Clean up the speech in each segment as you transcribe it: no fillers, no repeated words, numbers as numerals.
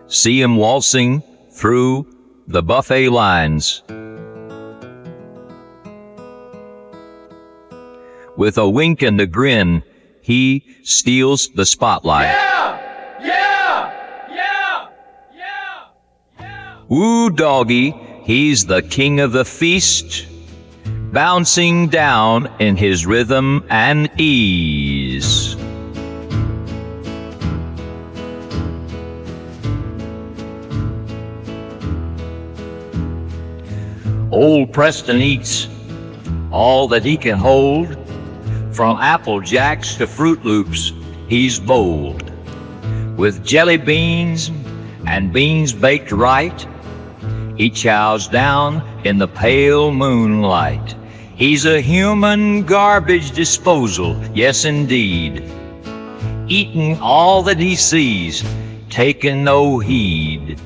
See him waltzing through the buffet lines. With a wink and a grin, he steals the spotlight. Yeah! Yeah! Yeah! Yeah! Yeah! Woo doggy, he's the king of the feast, bouncing down in his rhythm and ease. Old Preston eats all that he can hold. From Apple Jacks to Fruit Loops, he's bold. With jelly beans and beans baked right, he chows down in the pale moonlight. He's a human garbage disposal, yes indeed. Eating all that he sees, taking no heed.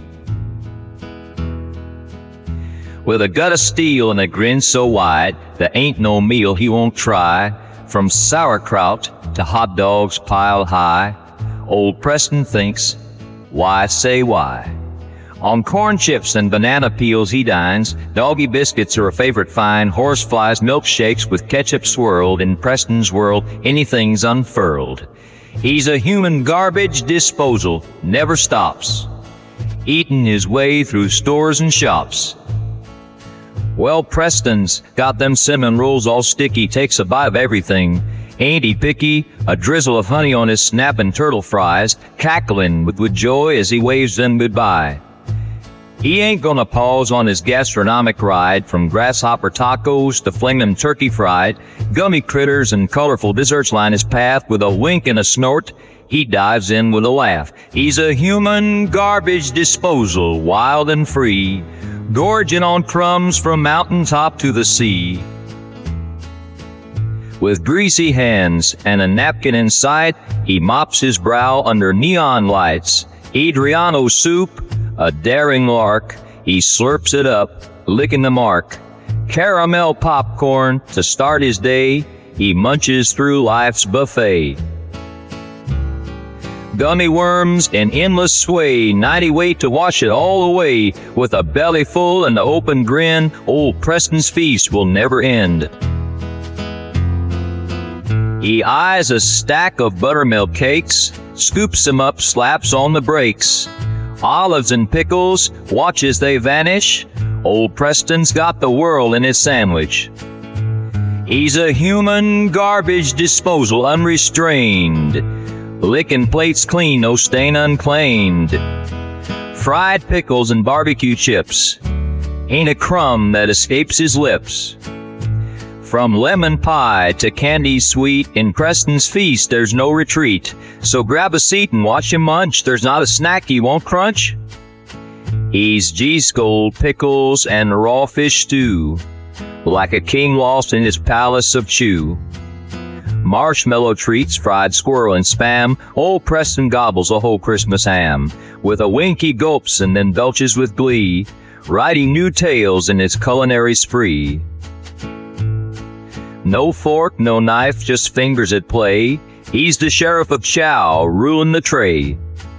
With a gut of steel and a grin so wide, there ain't no meal he won't try. From sauerkraut to hot dogs piled high, old Preston thinks, why say why? On corn chips and banana peels he dines. Doggy biscuits are a favorite find. Horseflies, milkshakes with ketchup swirled. In Preston's world, anything's unfurled. He's a human garbage disposal, never stops, eating his way through stores and shops. Well, Preston's got them cinnamon rolls all sticky, takes a bite of everything. Ain't he picky? A drizzle of honey on his snapping turtle fries, cackling with joy as he waves them goodbye. He ain't gonna pause on his gastronomic ride, from grasshopper tacos to flaming turkey fried. Gummy critters and colorful desserts line his path. With a wink and a snort, he dives in with a laugh. He's a human garbage disposal, wild and free, gorging on crumbs from mountaintop to the sea. With greasy hands and a napkin in sight, he mops his brow under neon lights. Adriano soup, a daring lark, he slurps it up, licking the mark. Caramel popcorn to start his day, he munches through life's buffet. Gummy worms in endless sway, 90 wait to wash it all away. With a belly full and an open grin, old Preston's feast will never end. He eyes a stack of buttermilk cakes, scoops them up, slaps on the brakes. Olives and pickles, watch as they vanish. Old Preston's got the world in his sandwich. He's a human garbage disposal, unrestrained, licking plates clean, no stain unclaimed. Fried pickles and barbecue chips, ain't a crumb that escapes his lips. From lemon pie to candy sweet, in Preston's feast there's no retreat. So grab a seat and watch him munch, there's not a snack he won't crunch. He's G-Skold pickles and raw fish stew, like a king lost in his palace of chew. Marshmallow treats, fried squirrel and spam, old Preston gobbles a whole Christmas ham. With a wink he gulps and then belches with glee, writing new tales in his culinary spree. No fork, no knife, just fingers at play. He's the sheriff of chow, ruling the tray.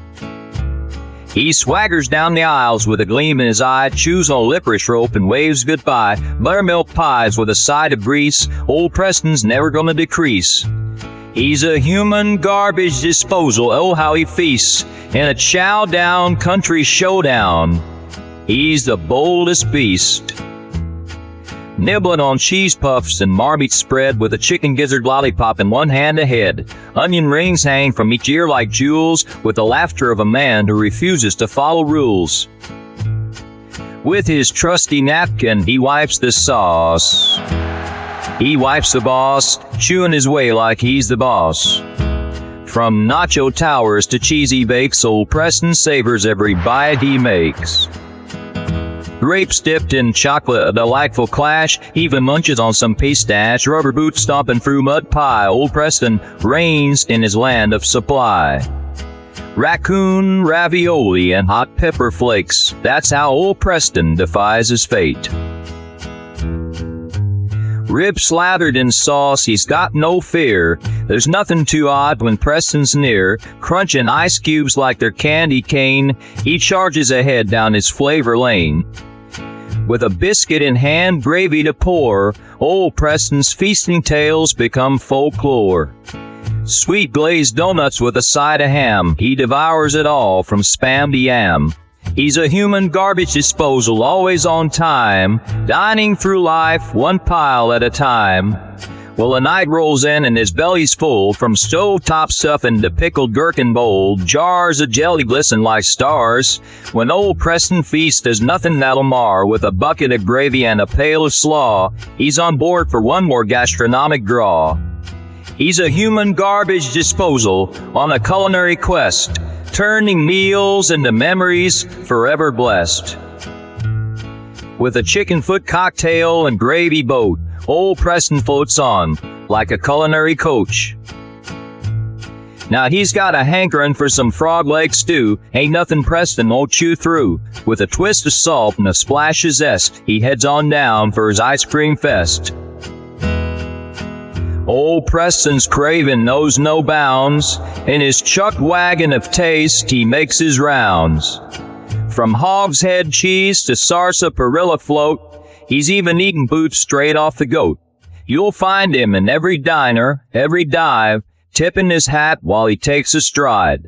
He swaggers down the aisles with a gleam in his eye, chews on licorice rope and waves goodbye. Buttermilk pies with a side of grease, old Preston's never gonna decrease. He's a human garbage disposal, oh how he feasts in a chow down country showdown. He's the boldest beast. Nibbling on cheese puffs and marmite spread, with a chicken gizzard lollipop in one hand ahead. Onion rings hang from each ear like jewels, with the laughter of a man who refuses to follow rules. With his trusty napkin, he wipes the sauce. He wipes the boss, chewing his way like he's the boss. From nacho towers to cheesy bakes, old Preston savors every bite he makes. Grapes dipped in chocolate, a delightful clash, even munches on some pistache. Rubber boots stomping through mud pie, old Preston reigns in his land of supply. Raccoon, ravioli, and hot pepper flakes, that's how old Preston defies his fate. Ribs slathered in sauce, he's got no fear. There's nothing too odd when Preston's near. Crunching ice cubes like they're candy cane, he charges ahead down his flavor lane. With a biscuit in hand, gravy to pour, old Preston's feasting tales become folklore. Sweet glazed donuts with a side of ham, he devours it all from Spam to yam. He's a human garbage disposal, always on time, dining through life one pile at a time. Well, the night rolls in and his belly's full, from stovetop stuffing to pickled gherkin bowl, jars of jelly glisten like stars. When old Preston feasts, there's nothing that'll mar. With a bucket of gravy and a pail of slaw, he's on board for one more gastronomic draw. He's a human garbage disposal on a culinary quest, turning meals into memories forever blessed. With a chicken foot cocktail and gravy boat, old Preston floats on like a culinary coach. Now he's got a hankering for some frog leg stew, ain't nothing Preston won't chew through. With a twist of salt and a splash of zest, he heads on down for his ice cream fest. Old Preston's craving knows no bounds. In his chuck wagon of taste, he makes his rounds. From hog's head cheese to sarsaparilla float, he's even eating boots straight off the goat. You'll find him in every diner, every dive, tipping his hat while he takes a stride.